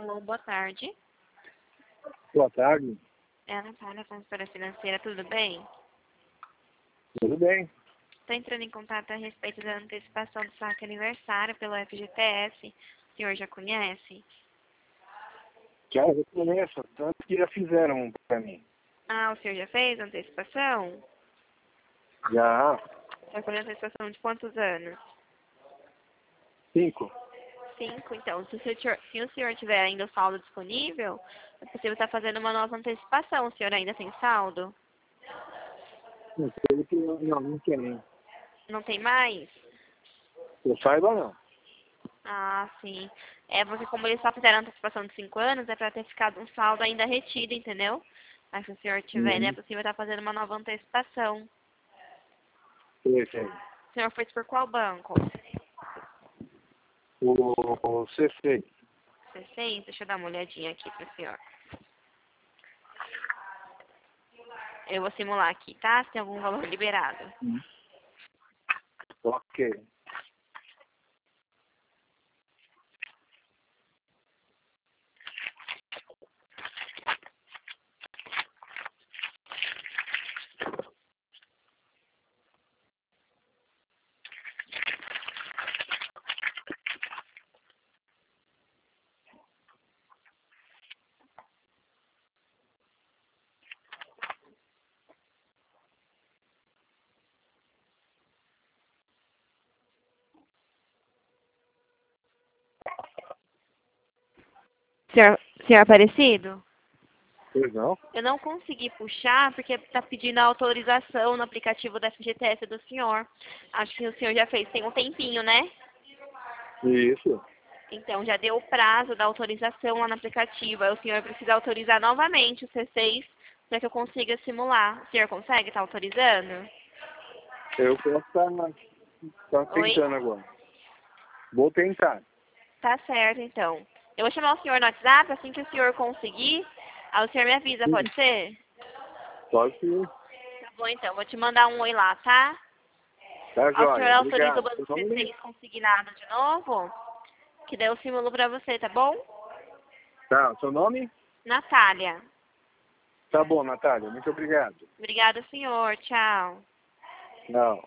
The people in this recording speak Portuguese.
Alô, boa tarde. Boa tarde. É a Natália, consultora financeira, tudo bem? Tudo bem? Estou entrando em contato a respeito da antecipação do saque aniversário pelo FGTS. O senhor já conhece? Já reconheço, tanto que já fizeram um para mim. Ah, o senhor já fez a antecipação? Já Já colheu a antecipação de quantos anos? 5. 5, então. Se o senhor tiver ainda o saldo disponível, é possível estar fazendo uma nova antecipação. O senhor ainda tem saldo? Não sei que não tem. Não tem mais? Eu saiba não. Ah, sim. É porque como eles só fizeram antecipação de 5 anos, é para ter ficado um saldo ainda retido, entendeu? Mas se o senhor tiver, né, é possível estar fazendo uma nova antecipação. Esse. O senhor fez por qual banco? O C6. C6? Deixa eu dar uma olhadinha aqui pro senhor. Eu vou simular aqui, tá? Se tem algum valor liberado. Ok. Senhor Aparecido? Pois não? Eu não consegui puxar porque tá pedindo a autorização no aplicativo da FGTS do senhor. Acho que o senhor já fez tem um tempinho, né? Isso. Então, já deu o prazo da autorização lá no aplicativo. Aí o senhor precisa autorizar novamente o C6 para que eu consiga simular. O senhor consegue estar autorizando? Eu posso estar Oi? tentando agora. Vou tentar. Tá certo, então. Eu vou chamar o senhor no WhatsApp, assim que o senhor conseguir, aí o senhor me avisa, Sim. pode ser? Pode sim. Tá bom, então. Vou te mandar um oi lá, tá? Tá Aí o senhor jóia. autoriza o Obrigado. banco Vamos ver. C6 consignado de novo, que daí eu simulo pra você, tá bom? Tá, seu nome? Natália. Tá bom, Natália. Muito obrigado. Obrigada, senhor. Tchau. Não.